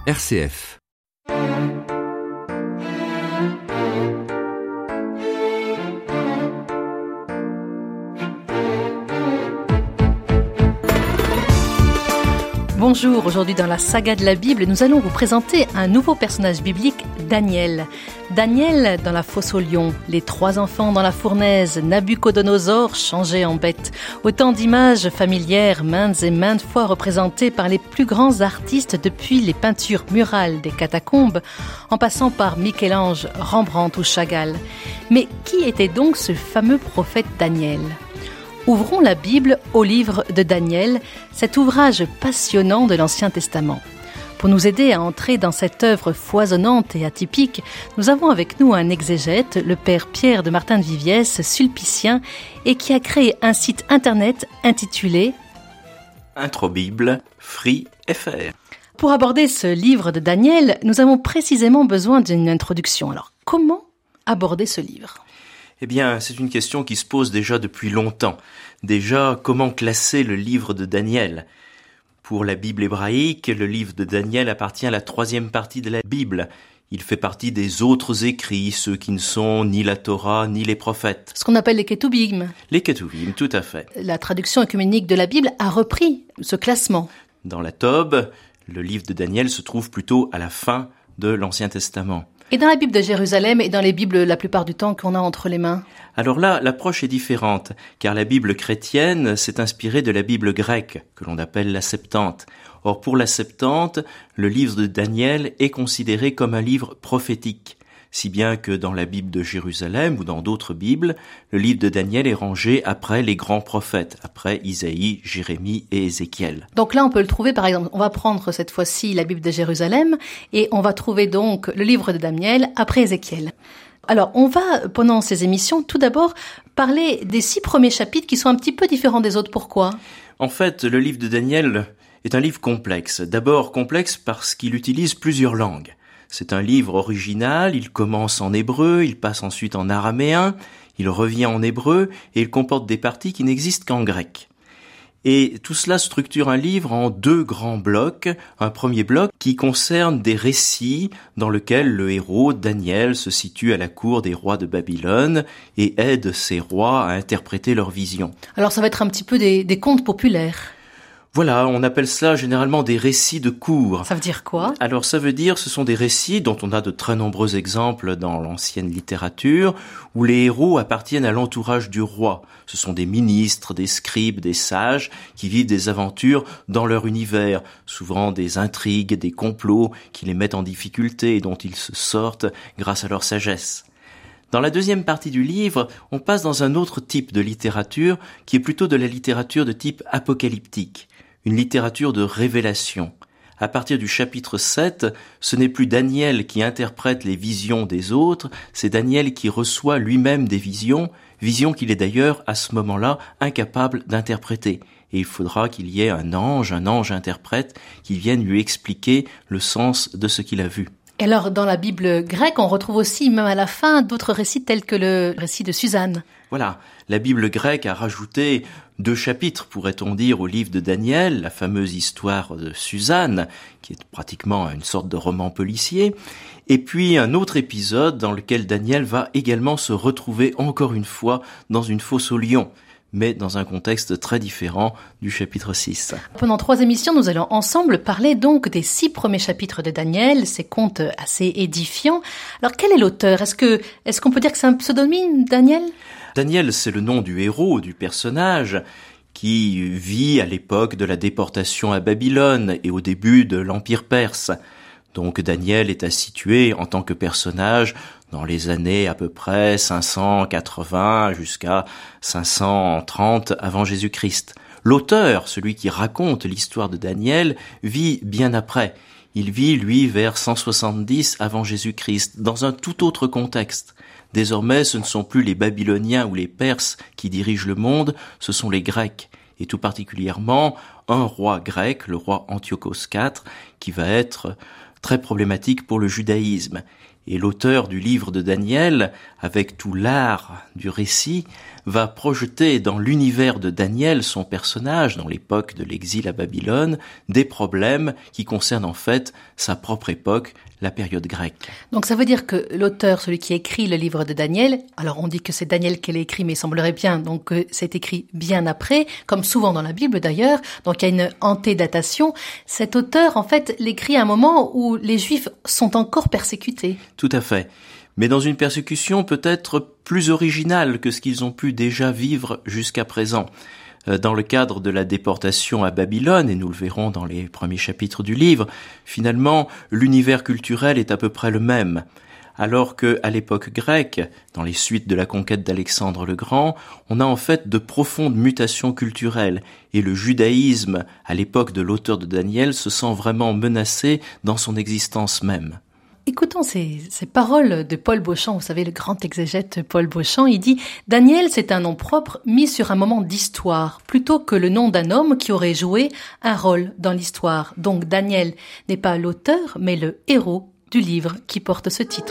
RCF. Bonjour, aujourd'hui dans la saga de la Bible, nous allons vous présenter un nouveau personnage biblique, Daniel. Daniel dans la fosse aux lions, les 3 enfants dans la fournaise, Nabuchodonosor changé en bête. Autant d'images familières, maintes et maintes fois représentées par les plus grands artistes depuis les peintures murales des catacombes, en passant par Michel-Ange, Rembrandt ou Chagall. Mais qui était donc ce fameux prophète Daniel ? Ouvrons la Bible au livre de Daniel, cet ouvrage passionnant de l'Ancien Testament. Pour nous aider à entrer dans cette œuvre foisonnante et atypique, nous avons avec nous un exégète, le père Pierre de Martin de Viviès, sulpicien, et qui a créé un site internet intitulé Introbible Free.fr. Pour aborder ce livre de Daniel, nous avons précisément besoin d'une introduction. Alors, comment aborder ce livre ? Eh bien, c'est une question qui se pose déjà depuis longtemps. Déjà, comment classer le livre de Daniel ? Pour la Bible hébraïque, le livre de Daniel appartient à la 3e partie de la Bible. Il fait partie des autres écrits, ceux qui ne sont ni la Torah ni les prophètes. Ce qu'on appelle les Ketuvim. Les Ketuvim, tout à fait. La traduction œcuménique de la Bible a repris ce classement. Dans la Tob, le livre de Daniel se trouve plutôt à la fin de l'Ancien Testament. Et dans la Bible de Jérusalem et dans les Bibles la plupart du temps qu'on a entre les mains ? Alors là, l'approche est différente, car la Bible chrétienne s'est inspirée de la Bible grecque, que l'on appelle la Septante. Or, pour la Septante, le livre de Daniel est considéré comme un livre prophétique, si bien que dans la Bible de Jérusalem ou dans d'autres Bibles, le livre de Daniel est rangé après les grands prophètes, après Isaïe, Jérémie et Ézéchiel. Donc là, on peut le trouver, par exemple, on va prendre cette fois-ci la Bible de Jérusalem et on va trouver donc le livre de Daniel après Ézéchiel. Alors, on va, pendant ces émissions, tout d'abord parler des 6 premiers chapitres qui sont un petit peu différents des autres. Pourquoi ? En fait, le livre de Daniel est un livre complexe. D'abord complexe parce qu'il utilise plusieurs langues. C'est un livre original, il commence en hébreu, il passe ensuite en araméen, il revient en hébreu et il comporte des parties qui n'existent qu'en grec. Et tout cela structure un livre en 2 grands blocs. Un premier bloc qui concerne des récits dans lesquels le héros, Daniel, se situe à la cour des rois de Babylone et aide ces rois à interpréter leurs visions. Alors ça va être un petit peu des contes populaires. Voilà, on appelle cela généralement des récits de cour. Ça veut dire quoi ? Alors ça veut dire, ce sont des récits dont on a de très nombreux exemples dans l'ancienne littérature, où les héros appartiennent à l'entourage du roi. Ce sont des ministres, des scribes, des sages, qui vivent des aventures dans leur univers, souvent des intrigues, des complots qui les mettent en difficulté et dont ils se sortent grâce à leur sagesse. Dans la 2e partie du livre, on passe dans un autre type de littérature, qui est plutôt de la littérature de type apocalyptique. Une littérature de révélation. À partir du chapitre 7, ce n'est plus Daniel qui interprète les visions des autres, c'est Daniel qui reçoit lui-même des visions qu'il est d'ailleurs à ce moment-là incapable d'interpréter. Et il faudra qu'il y ait un ange interprète, qui vienne lui expliquer le sens de ce qu'il a vu. Et alors, dans la Bible grecque, on retrouve aussi, même à la fin, d'autres récits tels que le récit de Suzanne. Voilà, la Bible grecque a rajouté 2 chapitres, pourrait-on dire, au livre de Daniel, la fameuse histoire de Suzanne, qui est pratiquement une sorte de roman policier, et puis un autre épisode dans lequel Daniel va également se retrouver encore une fois dans une fosse aux lions, mais dans un contexte très différent du chapitre 6. Pendant 3 émissions, nous allons ensemble parler donc des 6 premiers chapitres de Daniel, ces contes assez édifiants. Alors, quel est l'auteur ? Est-ce qu'on peut dire que c'est un pseudonyme, Daniel ? Daniel, c'est le nom du héros, du personnage, qui vit à l'époque de la déportation à Babylone et au début de l'Empire perse. Donc Daniel est situé en tant que personnage dans les années à peu près 580 jusqu'à 530 avant Jésus-Christ. L'auteur, celui qui raconte l'histoire de Daniel, vit bien après. Il vit, lui, vers 170 avant Jésus-Christ, dans un tout autre contexte. Désormais, ce ne sont plus les Babyloniens ou les Perses qui dirigent le monde, ce sont les Grecs. Et tout particulièrement, un roi grec, le roi Antiochos IV, qui va être très problématique pour le judaïsme. Et l'auteur du livre de Daniel, avec tout l'art du récit, va projeter dans l'univers de Daniel, son personnage, dans l'époque de l'exil à Babylone, des problèmes qui concernent en fait sa propre époque, la période grecque. Donc ça veut dire que l'auteur, celui qui écrit le livre de Daniel, alors on dit que c'est Daniel qui l'a écrit, mais il semblerait bien donc que c'est écrit bien après, comme souvent dans la Bible d'ailleurs, donc il y a une antédatation. Cet auteur, en fait, l'écrit à un moment où les Juifs sont encore persécutés. Tout à fait. Mais dans une persécution peut-être plus originale que ce qu'ils ont pu déjà vivre jusqu'à présent. Dans le cadre de la déportation à Babylone, et nous le verrons dans les premiers chapitres du livre, finalement, l'univers culturel est à peu près le même. Alors que, à l'époque grecque, dans les suites de la conquête d'Alexandre le Grand, on a en fait de profondes mutations culturelles, et le judaïsme, à l'époque de l'auteur de Daniel, se sent vraiment menacé dans son existence même. Écoutons ces paroles de Paul Beauchamp, vous savez, le grand exégète Paul Beauchamp, il dit « Daniel, c'est un nom propre mis sur un moment d'histoire, plutôt que le nom d'un homme qui aurait joué un rôle dans l'histoire. Donc Daniel n'est pas l'auteur, mais le héros du livre qui porte ce titre. »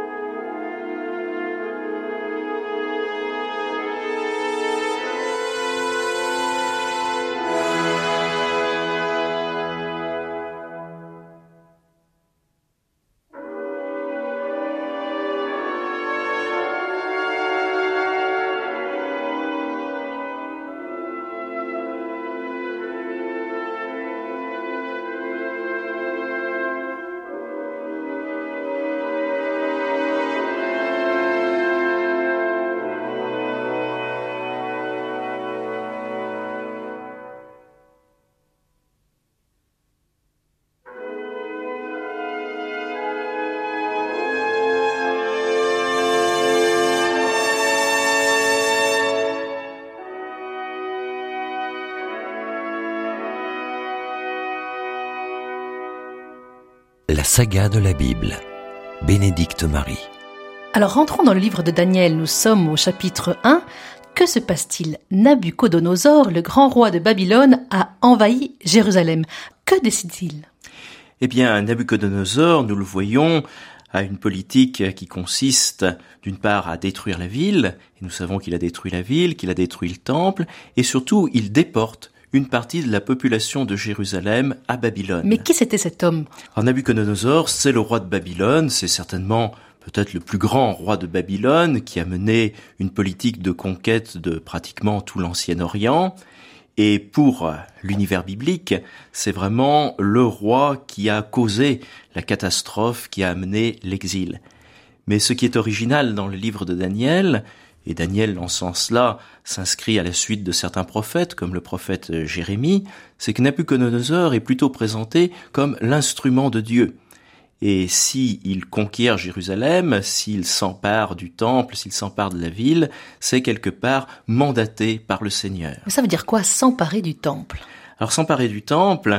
La saga de la Bible. Bénédicte Marie. Alors rentrons dans le livre de Daniel, nous sommes au chapitre 1. Que se passe-t-il ? Nabuchodonosor, le grand roi de Babylone, a envahi Jérusalem. Que décide-t-il ? Eh bien, Nabuchodonosor, nous le voyons, a une politique qui consiste d'une part à détruire la ville, et nous savons qu'il a détruit la ville, qu'il a détruit le temple, et surtout il déporte une partie de la population de Jérusalem à Babylone. Mais qui c'était cet homme ? Alors Nabuchodonosor, c'est le roi de Babylone, c'est certainement peut-être le plus grand roi de Babylone qui a mené une politique de conquête de pratiquement tout l'Ancien-Orient. Et pour l'univers biblique, c'est vraiment le roi qui a causé la catastrophe qui a amené l'exil. Mais ce qui est original dans le livre de Daniel, et Daniel, en ce sens-là, s'inscrit à la suite de certains prophètes, comme le prophète Jérémie, c'est que Nabuchodonosor est plutôt présenté comme l'instrument de Dieu. Et s'il conquiert Jérusalem, s'il s'empare du temple, s'il s'empare de la ville, c'est quelque part mandaté par le Seigneur. Ça veut dire quoi, s'emparer du temple ? Alors s'emparer du temple,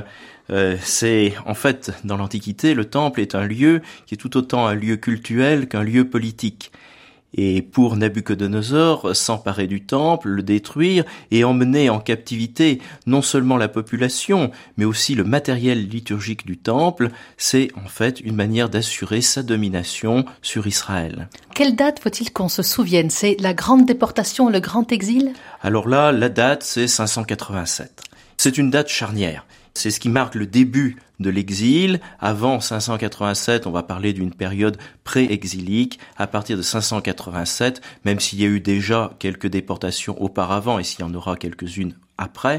c'est en fait, dans l'Antiquité, le temple est un lieu qui est tout autant un lieu cultuel qu'un lieu politique. Et pour Nabuchodonosor, s'emparer du temple, le détruire et emmener en captivité non seulement la population, mais aussi le matériel liturgique du temple, c'est en fait une manière d'assurer sa domination sur Israël. Quelle date faut-il qu'on se souvienne ? C'est la grande déportation, le grand exil ? Alors là, la date, c'est 587. C'est une date charnière. C'est ce qui marque le début de l'exil. Avant 587, on va parler d'une période pré-exilique. À partir de 587, même s'il y a eu déjà quelques déportations auparavant et s'il y en aura quelques-unes après,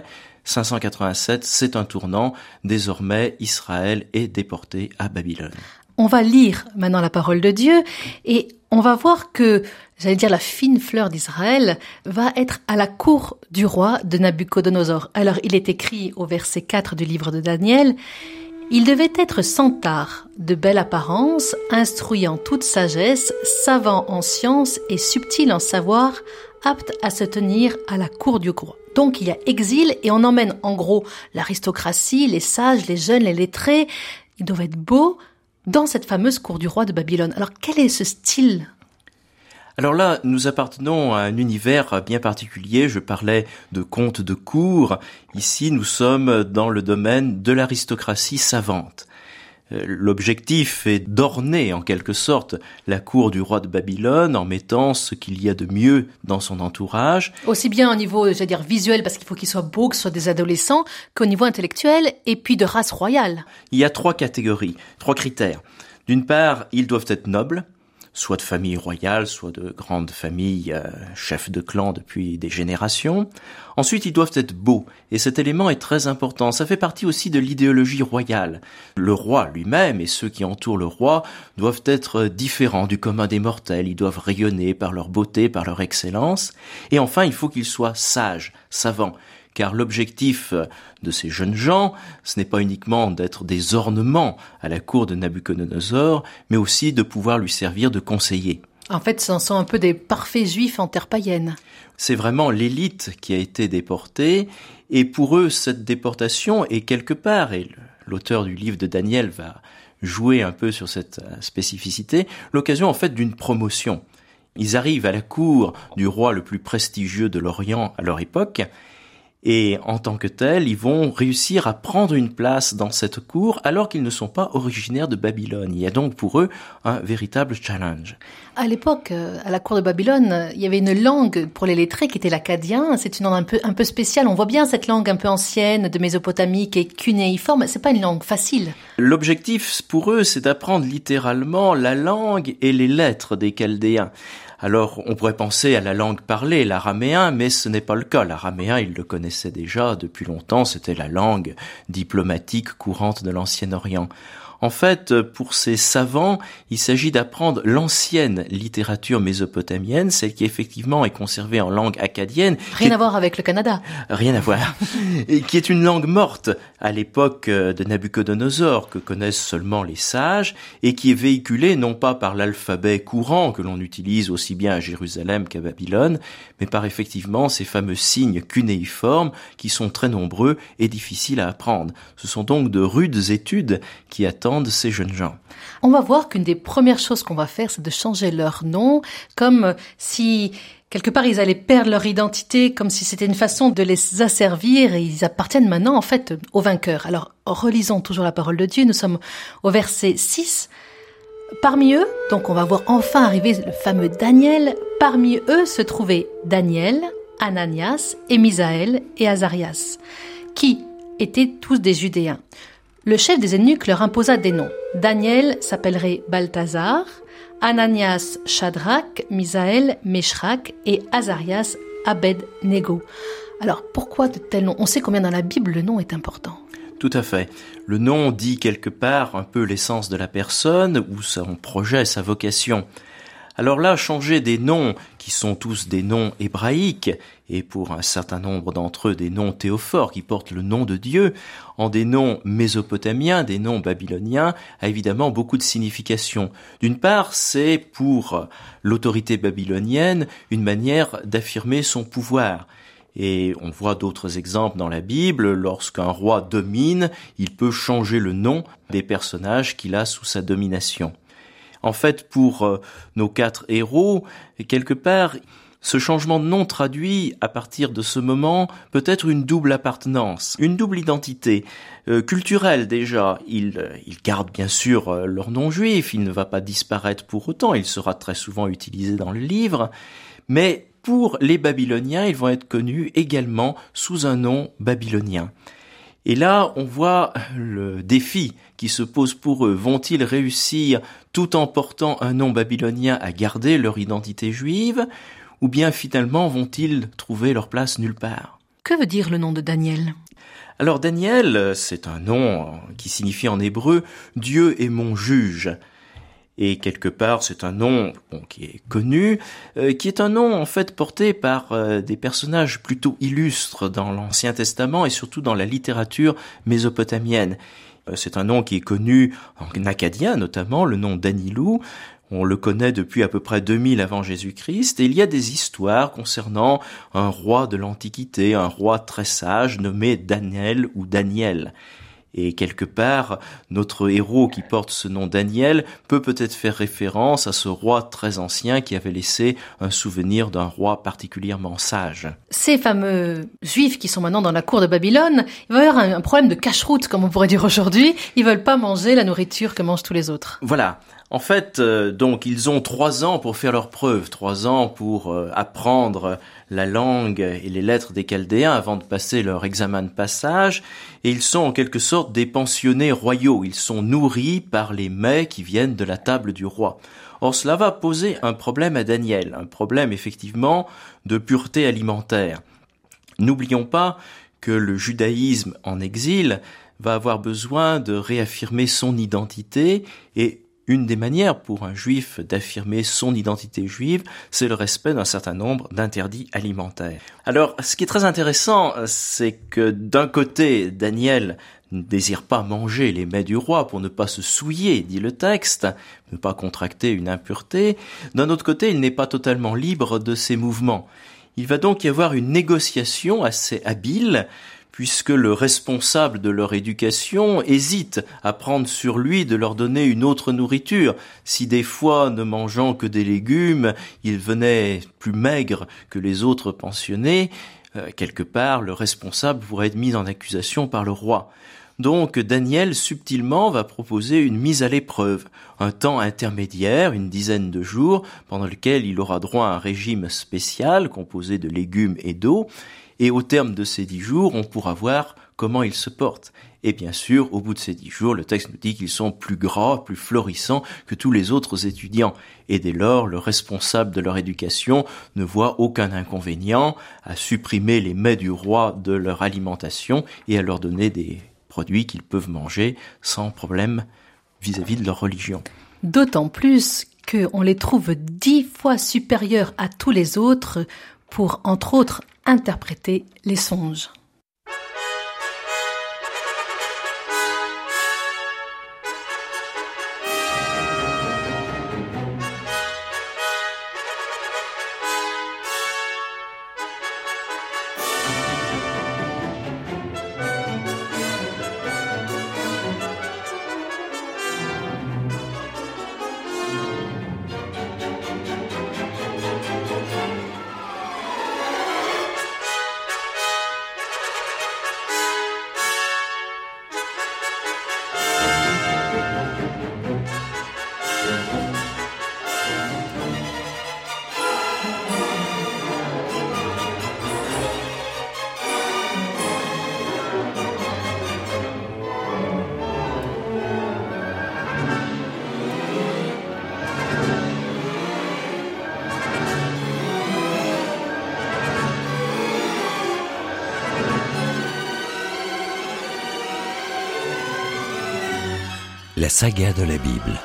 587, c'est un tournant. Désormais, Israël est déporté à Babylone. On va lire maintenant la parole de Dieu et on va voir que, j'allais dire, la fine fleur d'Israël va être à la cour du roi de Nabuchodonosor. Alors, il est écrit au verset 4 du livre de Daniel, « Il devait être sans tare, de belle apparence, instruit en toute sagesse, savant en science et subtil en savoir, apte à se tenir à la cour du roi. » Donc, il y a exil et on emmène en gros l'aristocratie, les sages, les jeunes, les lettrés. Ils doivent être beaux dans cette fameuse cour du roi de Babylone. Alors, quel est ce style ? Alors là, nous appartenons à un univers bien particulier. Je parlais de contes de cour. Ici, nous sommes dans le domaine de l'aristocratie savante. L'objectif est d'orner en quelque sorte la cour du roi de Babylone en mettant ce qu'il y a de mieux dans son entourage. Aussi bien au niveau, visuel, parce qu'il faut qu'ils soient beaux, que ce soit des adolescents, qu'au niveau intellectuel, et puis de race royale. Il y a 3 catégories, 3 critères. D'une part, ils doivent être nobles, soit de famille royale, soit de grandes familles, chefs de clan depuis des générations. Ensuite, ils doivent être beaux, et cet élément est très important. Ça fait partie aussi de l'idéologie royale. Le roi lui-même et ceux qui entourent le roi doivent être différents du commun des mortels. Ils doivent rayonner par leur beauté, par leur excellence. Et enfin, il faut qu'ils soient sages, savants. Car l'objectif de ces jeunes gens, ce n'est pas uniquement d'être des ornements à la cour de Nabuchodonosor, mais aussi de pouvoir lui servir de conseiller. En fait, ce sont un peu des parfaits juifs en terre païenne. C'est vraiment l'élite qui a été déportée, et pour eux, cette déportation est quelque part, et l'auteur du livre de Daniel va jouer un peu sur cette spécificité, l'occasion en fait d'une promotion. Ils arrivent à la cour du roi le plus prestigieux de l'Orient à leur époque, et en tant que tels, ils vont réussir à prendre une place dans cette cour alors qu'ils ne sont pas originaires de Babylone. Il y a donc pour eux un véritable challenge. À l'époque, à la cour de Babylone, il y avait une langue pour les lettrés qui était l'akkadien. C'est une langue un peu spéciale. On voit bien cette langue un peu ancienne de Mésopotamie qui est cunéiforme. C'est pas une langue facile. L'objectif pour eux, c'est d'apprendre littéralement la langue et les lettres des Chaldéens. Alors, on pourrait penser à la langue parlée, l'araméen, mais ce n'est pas le cas. L'araméen, ils le connaissaient déjà depuis longtemps, c'était la langue diplomatique courante de l'Ancien-Orient. En fait, pour ces savants, il s'agit d'apprendre l'ancienne littérature mésopotamienne, celle qui effectivement est conservée en langue akkadienne. Rien à voir avec le Canada. Rien à voir. Et qui est une langue morte à l'époque de Nabuchodonosor, que connaissent seulement les sages, et qui est véhiculée non pas par l'alphabet courant que l'on utilise aussi bien à Jérusalem qu'à Babylone, mais par effectivement ces fameux signes cunéiformes qui sont très nombreux et difficiles à apprendre. Ce sont donc de rudes études qui attendent ces jeunes gens. On va voir qu'une des premières choses qu'on va faire, c'est de changer leur nom, comme si quelque part ils allaient perdre leur identité, comme si c'était une façon de les asservir, et ils appartiennent maintenant en fait aux vainqueurs. Alors relisons toujours la parole de Dieu, nous sommes au verset 6. Parmi eux, donc on va voir enfin arriver le fameux Daniel, parmi eux se trouvaient Daniel, Ananias, et Misaël et Azarias, qui étaient tous des Judéens. Le chef des eunuques leur imposa des noms. Daniel s'appellerait Balthazar, Ananias Shadrach, Misaël Meshrach et Azarias Abed-Nego. Alors pourquoi de tels noms ? On sait combien dans la Bible le nom est important. Tout à fait. Le nom dit quelque part un peu l'essence de la personne ou son projet, sa vocation. Alors là, changer des noms qui sont tous des noms hébraïques, et pour un certain nombre d'entre eux des noms théophores qui portent le nom de Dieu, en des noms mésopotamiens, des noms babyloniens, a évidemment beaucoup de signification. D'une part, c'est pour l'autorité babylonienne une manière d'affirmer son pouvoir. Et on voit d'autres exemples dans la Bible. Lorsqu'un roi domine, il peut changer le nom des personnages qu'il a sous sa domination. En fait, pour nos 4 héros, quelque part, ce changement de nom traduit, à partir de ce moment, peut-être une double appartenance, une double identité. Culturelle déjà, ils gardent bien sûr leur nom juif, il ne va pas disparaître pour autant, il sera très souvent utilisé dans le livre, mais pour les Babyloniens, ils vont être connus également sous un nom babylonien. Et là, on voit le défi qui se pose pour eux. Vont-ils réussir, tout en portant un nom babylonien, à garder leur identité juive, ou bien finalement vont-ils trouver leur place nulle part ? Que veut dire le nom de Daniel ? Alors Daniel, c'est un nom qui signifie en hébreu « Dieu est mon juge ». Et quelque part, c'est un nom qui est connu, qui est un nom en fait porté par des personnages plutôt illustres dans l'Ancien Testament et surtout dans la littérature mésopotamienne. C'est un nom qui est connu en akkadien, notamment le nom d'Anilou. On le connaît depuis à peu près 2000 avant Jésus-Christ, et il y a des histoires concernant un roi de l'Antiquité, un roi très sage nommé Daniel ou Daniel. Et quelque part, notre héros qui porte ce nom Daniel peut peut-être faire référence à ce roi très ancien qui avait laissé un souvenir d'un roi particulièrement sage. Ces fameux juifs qui sont maintenant dans la cour de Babylone, il va y avoir un problème de cache-route, comme on pourrait dire aujourd'hui. Ils veulent pas manger la nourriture que mangent tous les autres. Voilà. En fait, donc, ils ont 3 ans pour faire leurs preuves, 3 ans pour apprendre la langue et les lettres des Chaldéens avant de passer leur examen de passage. Et ils sont en quelque sorte des pensionnés royaux. Ils sont nourris par les mets qui viennent de la table du roi. Or, cela va poser un problème à Daniel, un problème effectivement de pureté alimentaire. N'oublions pas que le judaïsme en exil va avoir besoin de réaffirmer son identité et une des manières pour un juif d'affirmer son identité juive, c'est le respect d'un certain nombre d'interdits alimentaires. Alors, ce qui est très intéressant, c'est que d'un côté, Daniel ne désire pas manger les mets du roi pour ne pas se souiller, dit le texte, ne pas contracter une impureté. D'un autre côté, il n'est pas totalement libre de ses mouvements. Il va donc y avoir une négociation assez habile, puisque le responsable de leur éducation hésite à prendre sur lui de leur donner une autre nourriture. Si des fois, ne mangeant que des légumes, ils venaient plus maigres que les autres pensionnés, quelque part, le responsable pourrait être mis en accusation par le roi. Donc, Daniel, subtilement, va proposer une mise à l'épreuve, un temps intermédiaire, une dizaine de jours, pendant lequel il aura droit à un régime spécial, composé de légumes et d'eau, et au terme de ces 10 jours, on pourra voir comment ils se portent. Et bien sûr, au bout de ces 10 jours, le texte nous dit qu'ils sont plus gras, plus florissants que tous les autres étudiants. Et dès lors, le responsable de leur éducation ne voit aucun inconvénient à supprimer les mets du roi de leur alimentation et à leur donner des produits qu'ils peuvent manger sans problème vis-à-vis de leur religion. D'autant plus qu'on les trouve 10 fois supérieurs à tous les autres pour, entre autres, interpréter les songes. La saga de la Bible,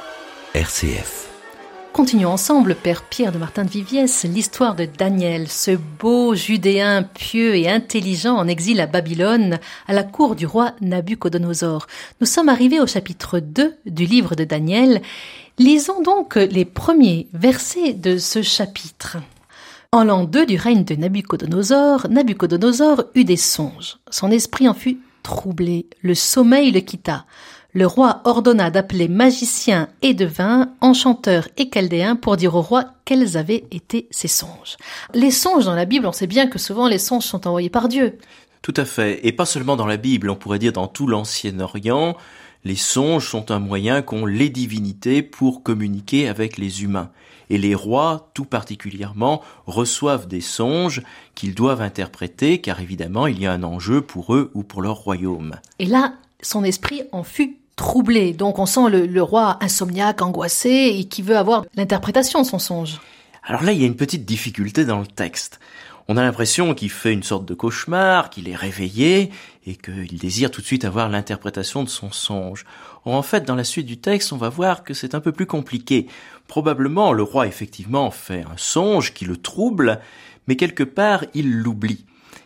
RCF. Continuons ensemble, Père Pierre de Martin de Viviès, l'histoire de Daniel, ce beau Judéen pieux et intelligent en exil à Babylone, à la cour du roi Nabucodonosor. Nous sommes arrivés au chapitre 2 du livre de Daniel. Lisons donc les premiers versets de ce chapitre. En l'an 2 du règne de Nabucodonosor, Nabucodonosor eut des songes. Son esprit en fut troublé, le sommeil le quitta. Le roi ordonna d'appeler magiciens et devins, enchanteurs et chaldéens pour dire au roi quels avaient été ses songes. Les songes dans la Bible, on sait bien que souvent les songes sont envoyés par Dieu. Tout à fait, et pas seulement dans la Bible, on pourrait dire dans tout l'Ancien-Orient, les songes sont un moyen qu'ont les divinités pour communiquer avec les humains. Et les rois, tout particulièrement, reçoivent des songes qu'ils doivent interpréter, car évidemment, il y a un enjeu pour eux ou pour leur royaume. Et là, son esprit en fut troublé. Donc on sent le roi insomniaque, angoissé, et qui veut avoir l'interprétation de son songe. Alors là, il y a une petite difficulté dans le texte. On a l'impression qu'il fait une sorte de cauchemar, qu'il est réveillé, et qu'il désire tout de suite avoir l'interprétation de son songe. Or, en fait, dans la suite du texte, on va voir que c'est un peu plus compliqué. Probablement, le roi, effectivement, fait un songe qui le trouble, mais quelque part, il l'oublie.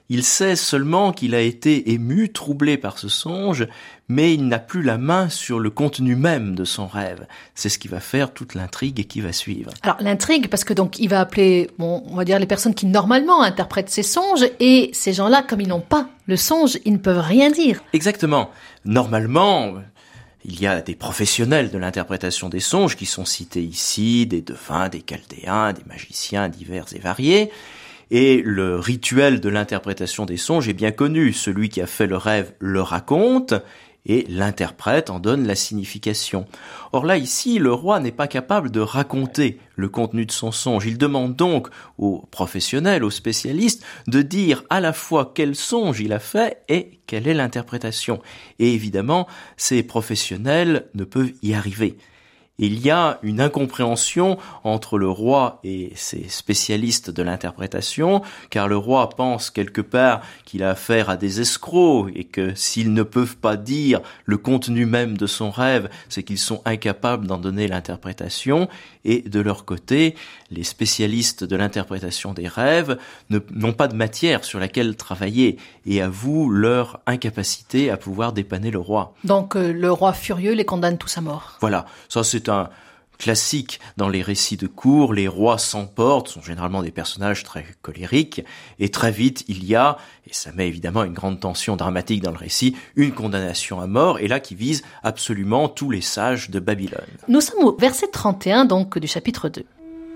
Il sait seulement qu'il a été ému, troublé par ce songe, mais il n'a plus la main sur le contenu même de son rêve. C'est ce qui va faire toute l'intrigue qui va suivre. Alors l'intrigue, parce que donc il va appeler, on va dire les personnes qui normalement interprètent ces songes, et ces gens-là, comme ils n'ont pas le songe, ils ne peuvent rien dire. Exactement. Normalement, il y a des professionnels de l'interprétation des songes qui sont cités ici, des devins, des chaldéens, des magiciens divers et variés. Et le rituel de l'interprétation des songes est bien connu. Celui qui a fait le rêve le raconte et l'interprète en donne la signification. Or là, ici, le roi n'est pas capable de raconter le contenu de son songe. Il demande donc aux professionnels, aux spécialistes, de dire à la fois quel songe il a fait et quelle est l'interprétation. Et évidemment, ces professionnels ne peuvent y arriver. Il y a une incompréhension entre le roi et ses spécialistes de l'interprétation, car le roi pense quelque part qu'il a affaire à des escrocs et que s'ils ne peuvent pas dire le contenu même de son rêve, c'est qu'ils sont incapables d'en donner l'interprétation. Et de leur côté, les spécialistes de l'interprétation des rêves n'ont pas de matière sur laquelle travailler et avouent leur incapacité à pouvoir dépanner le roi. Donc le roi furieux les condamne tous à mort. Voilà, ça c'est un classique dans les récits de cour. Les rois s'emportent, sont généralement des personnages très colériques, et très vite il y a, et ça met évidemment une grande tension dramatique dans le récit, une condamnation à mort, et là qui vise absolument tous les sages de Babylone. Nous sommes au verset 31 donc du chapitre 2.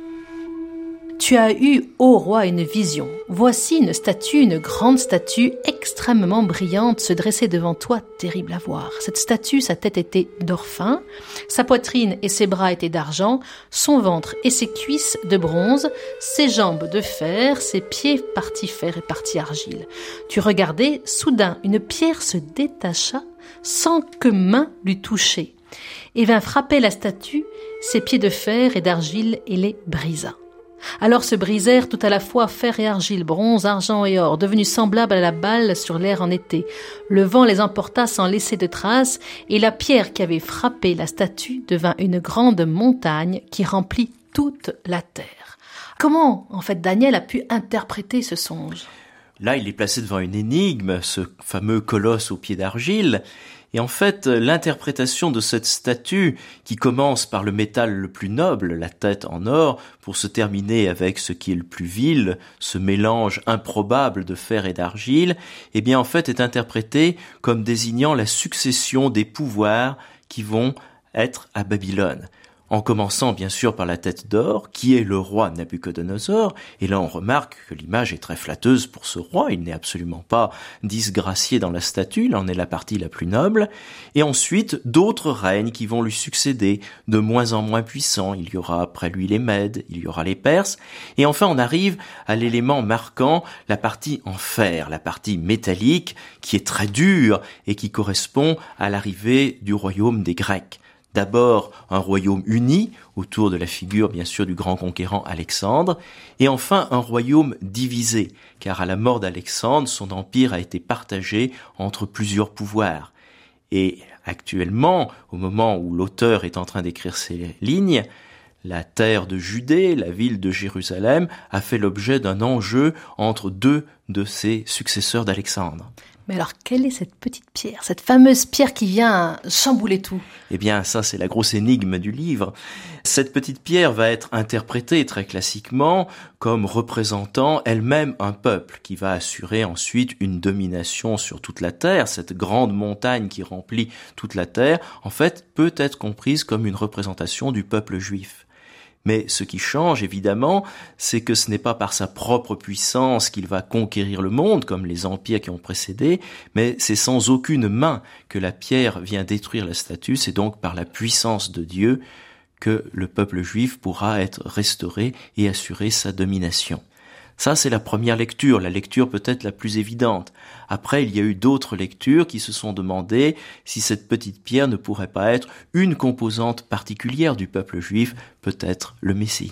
Tu as eu, ô roi, une vision. Voici une statue, une grande statue, extrêmement brillante, se dresser devant toi, terrible à voir. Cette statue, sa tête était d'or fin, sa poitrine et ses bras étaient d'argent, son ventre et ses cuisses de bronze, ses jambes de fer, ses pieds partie fer et partie argile. Tu regardais, soudain, une pierre se détacha, sans que main l'eût touchée, et vint frapper la statue, ses pieds de fer et d'argile, et les brisa. Alors se brisèrent tout à la fois fer et argile, bronze, argent et or, devenus semblables à la balle sur l'air en été. Le vent les emporta sans laisser de traces, et la pierre qui avait frappé la statue devint une grande montagne qui remplit toute la terre. Comment, en fait, Daniel a pu interpréter ce songe ? Là, il est placé devant une énigme, ce fameux colosse aux pieds d'argile. Et en fait, l'interprétation de cette statue, qui commence par le métal le plus noble, la tête en or, pour se terminer avec ce qui est le plus vil, ce mélange improbable de fer et d'argile, eh bien en fait est interprétée comme désignant la succession des pouvoirs qui vont être à Babylone. En commençant bien sûr par la tête d'or, qui est le roi Nabuchodonosor, et là on remarque que l'image est très flatteuse pour ce roi, il n'est absolument pas disgracié dans la statue, il en est la partie la plus noble, et ensuite d'autres règnes qui vont lui succéder, de moins en moins puissants, il y aura après lui les Mèdes, il y aura les Perses, et enfin on arrive à l'élément marquant, la partie en fer, la partie métallique, qui est très dure, et qui correspond à l'arrivée du royaume des Grecs. D'abord, un royaume uni, autour de la figure, bien sûr, du grand conquérant Alexandre, et enfin un royaume divisé, car à la mort d'Alexandre, son empire a été partagé entre plusieurs pouvoirs. Et actuellement, au moment où l'auteur est en train d'écrire ces lignes, la terre de Judée, la ville de Jérusalem, a fait l'objet d'un enjeu entre deux de ses successeurs d'Alexandre. Mais alors, quelle est cette petite pierre, cette fameuse pierre qui vient chambouler tout ? Eh bien, ça, c'est la grosse énigme du livre. Cette petite pierre va être interprétée très classiquement comme représentant elle-même un peuple qui va assurer ensuite une domination sur toute la terre. Cette grande montagne qui remplit toute la terre, en fait, peut être comprise comme une représentation du peuple juif. Mais ce qui change, évidemment, c'est que ce n'est pas par sa propre puissance qu'il va conquérir le monde, comme les empires qui ont précédé, mais c'est sans aucune main que la pierre vient détruire la statue, c'est donc par la puissance de Dieu que le peuple juif pourra être restauré et assurer sa domination. Ça, c'est la première lecture, la lecture peut-être la plus évidente. Après, il y a eu d'autres lectures qui se sont demandé si cette petite pierre ne pourrait pas être une composante particulière du peuple juif, peut-être le Messie.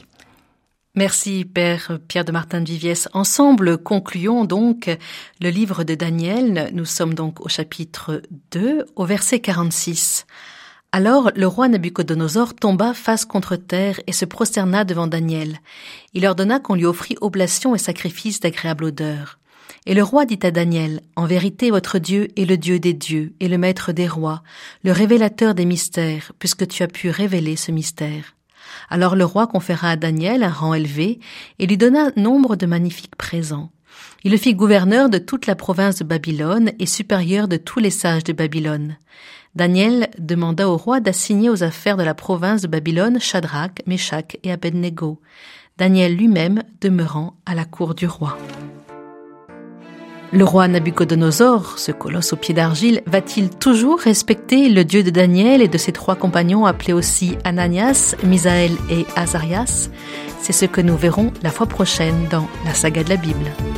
Merci, Père Pierre de Martin de Viviès. Ensemble, concluons donc le livre de Daniel. Nous sommes donc au chapitre 2, au verset 46. Alors le roi Nabuchodonosor tomba face contre terre et se prosterna devant Daniel. Il ordonna qu'on lui offrît oblation et sacrifice d'agréable odeur. Et le roi dit à Daniel, « En vérité, votre Dieu est le Dieu des dieux et le maître des rois, le révélateur des mystères, puisque tu as pu révéler ce mystère. » Alors le roi conféra à Daniel un rang élevé et lui donna nombre de magnifiques présents. Il le fit gouverneur de toute la province de Babylone et supérieur de tous les sages de Babylone. Daniel demanda au roi d'assigner aux affaires de la province de Babylone Shadrach, Meshach et Abednego, Daniel lui-même demeurant à la cour du roi. Le roi Nabuchodonosor, ce colosse aux pieds d'argile, va-t-il toujours respecter le Dieu de Daniel et de ses 3 compagnons appelés aussi Ananias, Misaël et Azarias ? C'est ce que nous verrons la fois prochaine dans la saga de la Bible.